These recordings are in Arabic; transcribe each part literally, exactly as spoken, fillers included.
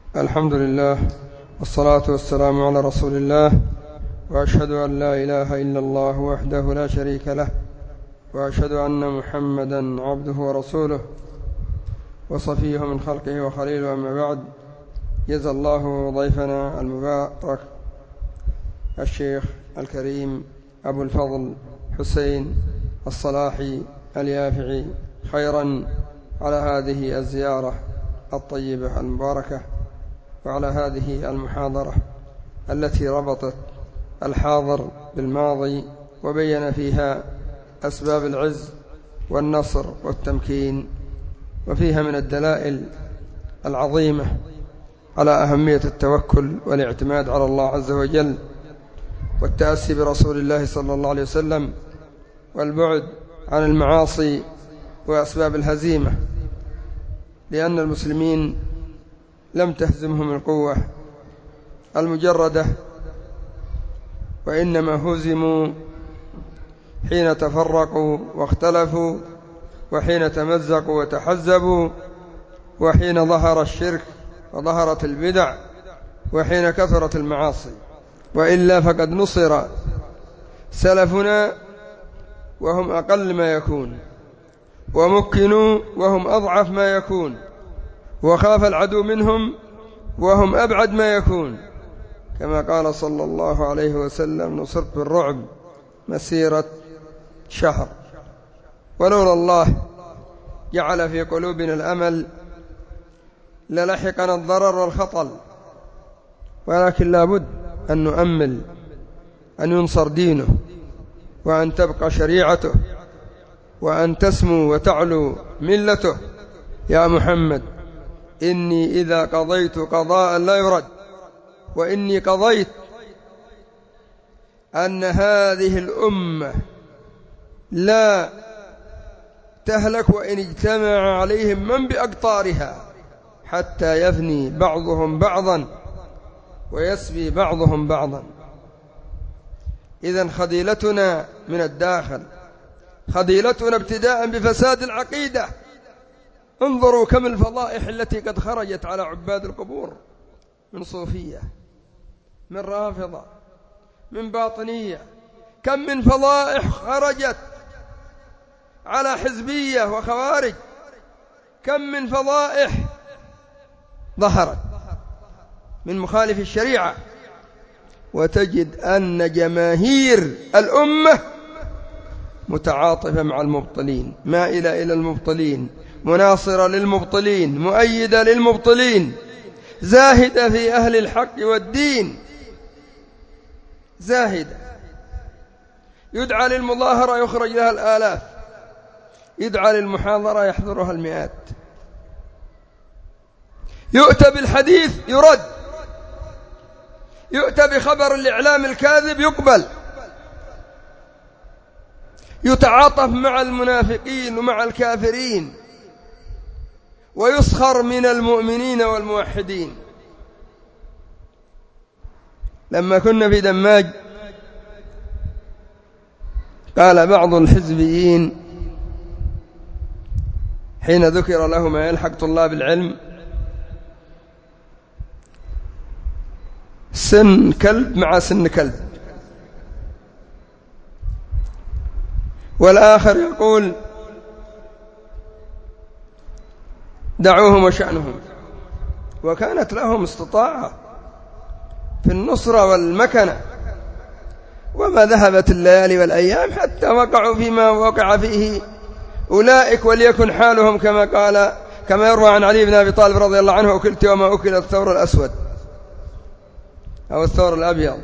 الحمد لله والصلاة والسلام على رسول الله، وأشهد أن لا إله إلا الله وحده لا شريك له، وأشهد أن محمدا عبده ورسوله وصفيه من خلقه وخليله. أما بعد، جزا الله ضيفنا المبارك الشيخ الكريم أبو الفضل حسين الصلاحي اليافعي خيرا على هذه الزيارة الطيبة المباركة، وعلى هذه المحاضرة التي ربطت الحاضر بالماضي وبين فيها أسباب العز والنصر والتمكين، وفيها من الدلائل العظيمة على أهمية التوكل والاعتماد على الله عز وجل، والتأسي برسول الله صلى الله عليه وسلم، والبعد عن المعاصي وأسباب الهزيمة، لأن المسلمين لم تهزمهم القوة المجردة، وإنما هزموا حين تفرقوا واختلفوا، وحين تمزقوا وتحزبوا، وحين ظهر الشرك وظهرت البدع، وحين كثرت المعاصي. وإلا فقد نصر سلفنا وهم أقل ما يكون، ومكنوا وهم أضعف ما يكون، وخاف العدو منهم وهم أبعد ما يكون، كما قال صلى الله عليه وسلم: نصرت بالرعب مسيرة شهر. ولولا الله جعل في قلوبنا الأمل للحقنا الضرر والخطل، ولكن لا بد أن نؤمل أن ينصر دينه، وأن تبقى شريعته، وأن تسمو وتعلو ملته. يا محمد، إني إذا قضيت قضاء لا يرد، وإني قضيت أن هذه الأمة لا تهلك وإن اجتمع عليهم من بأقطارها، حتى يفني بعضهم بعضا ويسبي بعضهم بعضا. إذن خذيلتنا من الداخل، خذيلتنا ابتداء بفساد العقيدة. انظروا كم الفضائح التي قد خرجت على عباد القبور، من صوفية، من رافضة، من باطنية. كم من فضائح خرجت على حزبية وخوارج، كم من فضائح ظهرت من مخالف الشريعة. وتجد أن جماهير الأمة متعاطفة مع المبطلين، مائلة إلى المبطلين، مناصرة للمبطلين، مؤيدة للمبطلين، زاهدة في أهل الحق والدين، زاهدة. يدعى للمظاهرة يخرج لها الآلاف، يدعى للمحاضرة يحضرها المئات، يؤتى بالحديث يرد، يؤتى بخبر الإعلام الكاذب يقبل، يتعاطف مع المنافقين ومع الكافرين، ويسخر من المؤمنين والموحدين. لما كنا في دماج قال بعض الحزبيين حين ذكر له ما يلحق طلاب العلم: سن كلب مع سن كلب. والآخر يقول: دعوهم وشأنهم. وكانت لهم استطاعة في النصرة والمكنة، وما ذهبت الليالي والأيام حتى وقعوا فيما وقع فيه أولئك، وليكن حالهم كما قال كما يروى عن علي بن أبي طالب رضي الله عنه: أكلت وما أكل الثور الأسود أو الثور الأبيض.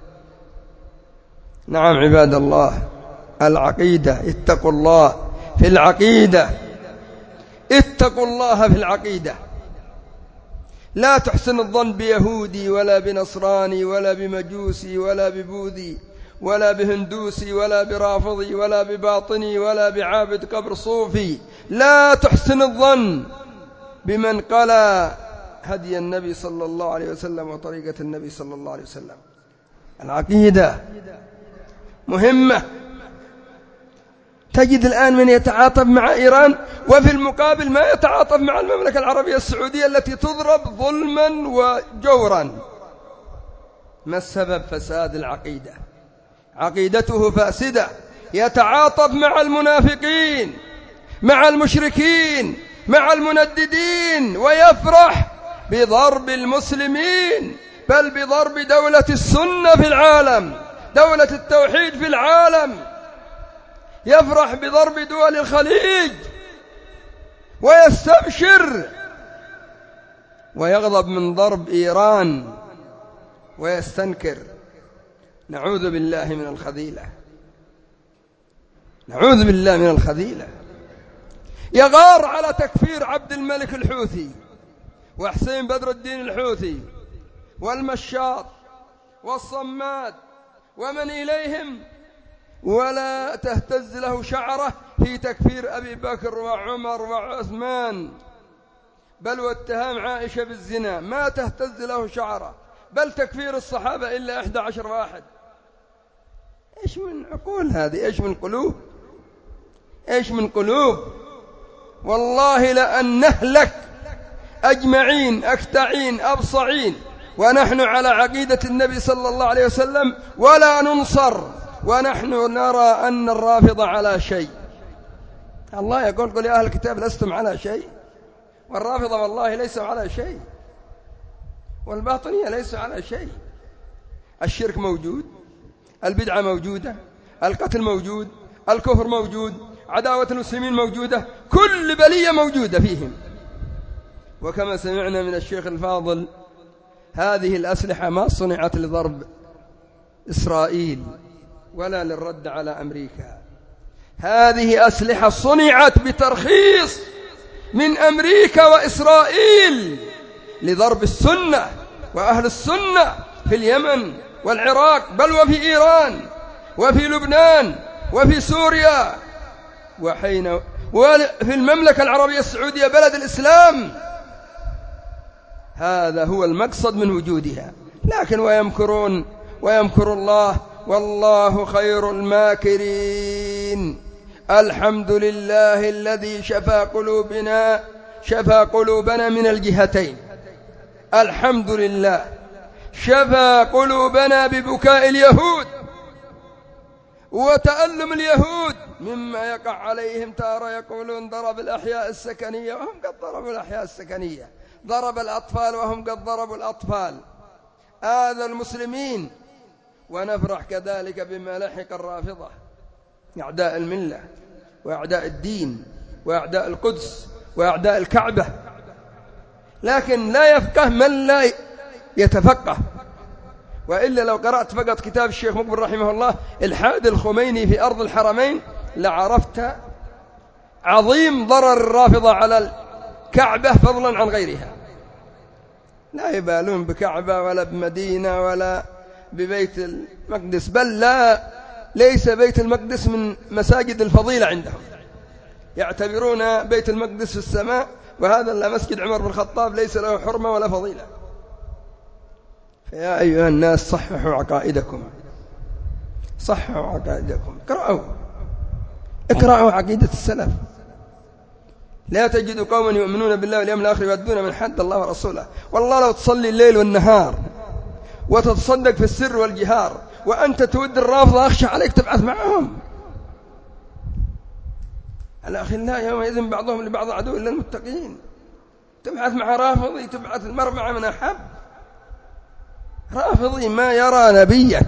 نعم عباد الله، العقيدة، اتقوا الله في العقيدة، اتقوا الله في العقيدة. لا تحسن الظن بيهودي ولا بنصراني ولا بمجوسي ولا ببوذي ولا بهندوسي ولا برافضي ولا بباطني ولا بعابد قبر صوفي. لا تحسن الظن بمن قلى هدي النبي صلى الله عليه وسلم وطريقة النبي صلى الله عليه وسلم. العقيدة مهمة، تجد الآن من يتعاطف مع إيران، وفي المقابل ما يتعاطف مع المملكة العربية السعودية التي تضرب ظلما وجورا. ما السبب؟ فساد العقيدة، عقيدته فاسدة، يتعاطف مع المنافقين، مع المشركين، مع المنددين، ويفرح بضرب المسلمين، بل بضرب دولة السنة في العالم، دولة التوحيد في العالم. يفرح بضرب دول الخليج ويستبشر، ويغضب من ضرب إيران ويستنكر. نعوذ بالله من الخذيلة، نعوذ بالله من الخذيلة. يغار على تكفير عبد الملك الحوثي وحسين بدر الدين الحوثي والمشاط والصماد ومن إليهم، ولا تهتز له شعرة في تكفير أبي بكر وعمر وعثمان، بل واتهام عائشة بالزنا ما تهتز له شعرة، بل تكفير الصحابة إلا أحد عشر واحد. إيش من عقول هذه؟ إيش من قلوب؟ إيش من قلوب؟ والله لأن نهلك أجمعين أكتعين أبصعين ونحن على عقيدة النبي صلى الله عليه وسلم، ولا ننصر، ونحن نرى أن الرافضة على شيء. الله يقول: قل يا أهل الكتاب لستم على شيء، والرافضة والله ليسوا على شيء، والباطنية ليسوا على شيء. الشرك موجود، البدعة موجودة، القتل موجود، الكفر موجود، عداوة المسلمين موجودة، كل بلية موجودة فيهم. وكما سمعنا من الشيخ الفاضل، هذه الأسلحة ما صنعت لضرب إسرائيل ولا للرد على أمريكا، هذه أسلحة صنعت بترخيص من أمريكا وإسرائيل لضرب السنة وأهل السنة في اليمن والعراق، بل وفي إيران وفي لبنان وفي سوريا، وحين وفي المملكة العربية السعودية بلد الإسلام. هذا هو المقصد من وجودها. لكن ويمكرون ويمكر الله والله خير الماكرين. الحمد لله الذي شفى قلوبنا شفى قلوبنا من الجهتين. الحمد لله شفى قلوبنا ببكاء اليهود وتألم اليهود مما يقع عليهم. تارة يقولون ضرب الأحياء السكنية وهم قد ضربوا الأحياء السكنية، ضرب الأطفال وهم قد ضربوا الأطفال، آذى المسلمين. ونفرح كذلك بما لحق الرافضة، أعداء الملة وأعداء الدين وأعداء القدس وأعداء الكعبة. لكن لا يفقه من لا يتفقه، وإلا لو قرأت فقط كتاب الشيخ مقبل رحمه الله إلحاد الخميني في أرض الحرمين لعرفت عظيم ضرر الرافضة على الكعبة فضلا عن غيرها. لا يبالون بكعبة ولا بمدينة ولا ببيت المقدس، بل لا ليس بيت المقدس من مساجد الفضيلة عندهم، يعتبرون بيت المقدس في السماء، وهذا لا مسجد عمر بن الخطاب ليس له حرمة ولا فضيلة. فيا أيها الناس صححوا عقائدكم، صححوا عقائدكم، اقرأوا اقرأوا عقيدة السلف. لا تجد قوما يؤمنون بالله واليوم الآخر يودون من حد الله ورسوله. والله لو تصلي الليل والنهار وتتصدق في السر والجهار وأنت تود الرافضة أخشى عليك تبعث معهم. الأخلاء يومئذ بعضهم لبعض عدو إلا المتقين. تبعث مع رافضي تبعث المرء مع من أحب. رافضي ما يرى نبيك.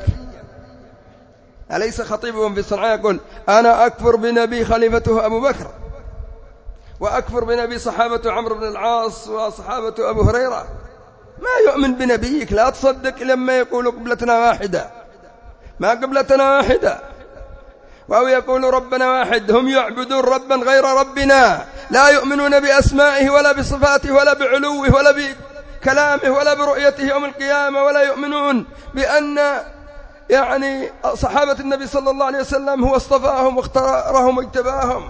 أليس خطيبهم في صنعاء يقول: أنا أكفر بنبي خليفته أبو بكر، وأكفر بنبي صحابة عمرو بن العاص وصحابة أبو هريرة. ما يؤمن بنبيك، لا تصدق لما يقول قبلتنا واحدة، ما قبلتنا واحدة. أو يقول ربنا واحد، هم يعبدون ربا غير ربنا، لا يؤمنون بأسمائه ولا بصفاته ولا بعلوه ولا بكلامه ولا برؤيته يوم القيامة، ولا يؤمنون بأن يعني صحابة النبي صلى الله عليه وسلم هو اصطفاهم واختارهم واجتباهم.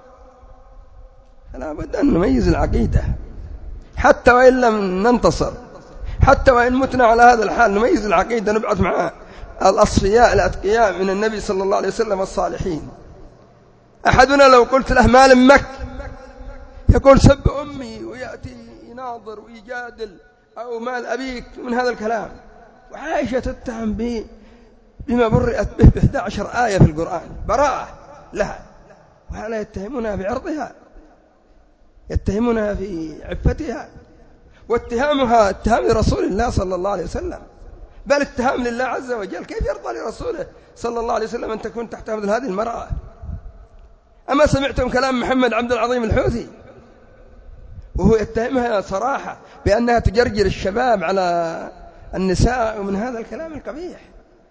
فلا بد أن نميز العقيدة حتى وإن لم ننتصر، حتى وإن متنا على هذا الحال نميز العقيدة، نبعث مع الأصفياء الأتقياء من النبي صلى الله عليه وسلم الصالحين. أحدنا لو قلت له مال أمك يقول سب أمي، ويأتي يناظر ويجادل، أو مال أبيك من هذا الكلام. وعائشة تتهم به بما برئت به بإحدى عشر آية في القرآن براءة لها، وهلا يتهمونها بعرضها، يتهمونها في عفتها، واتهامها اتهام لرسول الله صلى الله عليه وسلم، بل اتهام لله عز وجل. كيف يرضى لرسوله صلى الله عليه وسلم أن تكون تحت مثل هذه المرأة؟ أما سمعتم كلام محمد عبد العظيم الحوثي وهو يتهمها صراحة بأنها تجرجر الشباب على النساء ومن هذا الكلام القبيح؟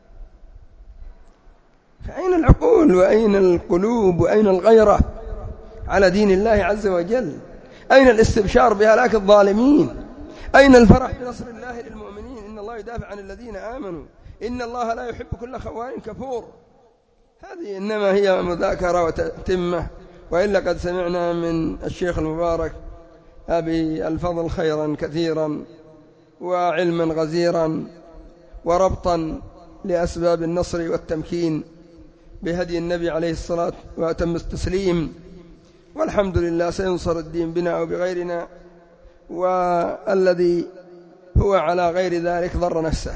فأين العقول وأين القلوب وأين الغيرة على دين الله عز وجل؟ أين الاستبشار بهلاك الظالمين؟ أين الفرح بنصر الله للمؤمنين؟ إن الله يدافع عن الذين آمنوا، إن الله لا يحب كل خوان كفور. هذه إنما هي مذاكرة وتتمة، وإلا قد سمعنا من الشيخ المبارك أبي الفضل خيرا كثيرا وعلما غزيرا وربطا لأسباب النصر والتمكين بهدي النبي عليه الصلاة وأتم التسليم. والحمد لله سينصر الدين بنا أو بغيرنا، والذي هو على غير ذلك ضر نفسه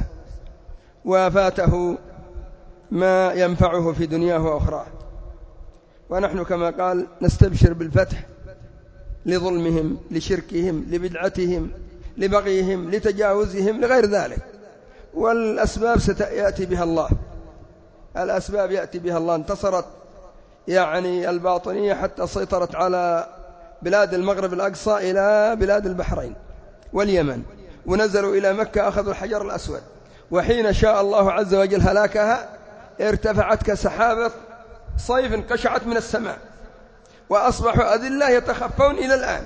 وفاته ما ينفعه في دنياه وأخراه. ونحن كما قال نستبشر بالفتح لظلمهم، لشركهم، لبدعتهم، لبغيهم، لتجاوزهم، لغير ذلك. والأسباب ستأتي بها الله، الأسباب يأتي بها الله. انتصرت يعني الباطنية حتى سيطرت على بلاد المغرب الأقصى إلى بلاد البحرين واليمن، ونزلوا إلى مكة أخذوا الحجر الأسود، وحين شاء الله عز وجل هلاكها ارتفعت كسحابة صيف قشعت من السماء، وأصبحوا أذلة يتخفون إلى الآن.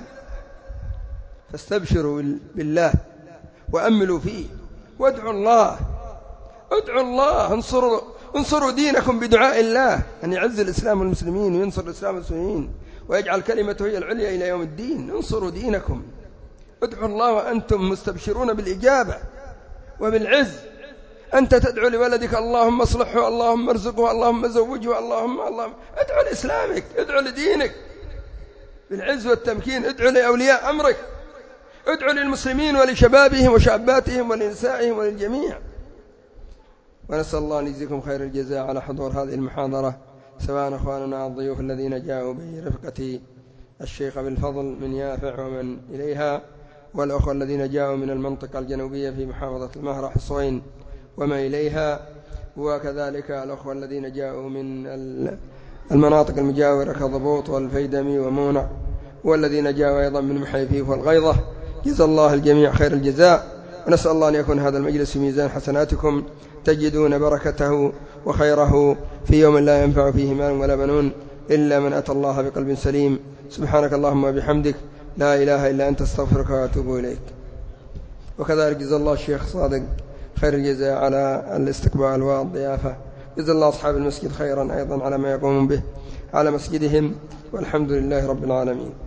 فاستبشروا بالله وأملوا فيه وادعوا الله، ادعوا الله، انصروا, انصروا دينكم بدعاء الله أن يعز الإسلام والمسلمين وينصر الإسلام والمسلمين ويجعل كلمته هي العليا إلى يوم الدين. انصروا دينكم، ادعوا الله وأنتم مستبشرون بالإجابة وبالعز. أنت تدعو لولدك اللهم اصلحه، اللهم ارزقه، اللهم زوجه، اللهم اللهم ادعو لإسلامك، ادعو لدينك بالعز والتمكين، ادعو لأولياء أمرك، ادعو للمسلمين ولشبابهم وشاباتهم ولنسائهم وللجميع. ونسأل الله أن يجزيكم خير الجزاء على حضور هذه المحاضرة، سواء أخواننا الضيوف الذين جاءوا برفقة الشيخ بالفضل من يافع ومن إليها، والأخوة الذين جاءوا من المنطقة الجنوبية في محافظة المهرة حصوين وما إليها، وكذلك الأخوة الذين جاءوا من المناطق المجاورة كضبوط والفيدمي ومونع، والذين جاءوا أيضا من محيفيف والغيضة. جزا الله الجميع خير الجزاء، ونسأل الله أن يكون هذا المجلس في ميزان حسناتكم، تجدون بركته وخيره في يوم لا ينفع فيه مال ولا بنون إلا من أتى الله بقلب سليم. سبحانك اللهم وبحمدك، لا إله إلا أنت، استغفرك وأتوب إليك. وكذلك جزا الله الشيخ صادق خير الجزاء على الاستقبال والضيافة. جزا الله أصحاب المسجد خيرا أيضا على ما يقومون به على مسجدهم، والحمد لله رب العالمين.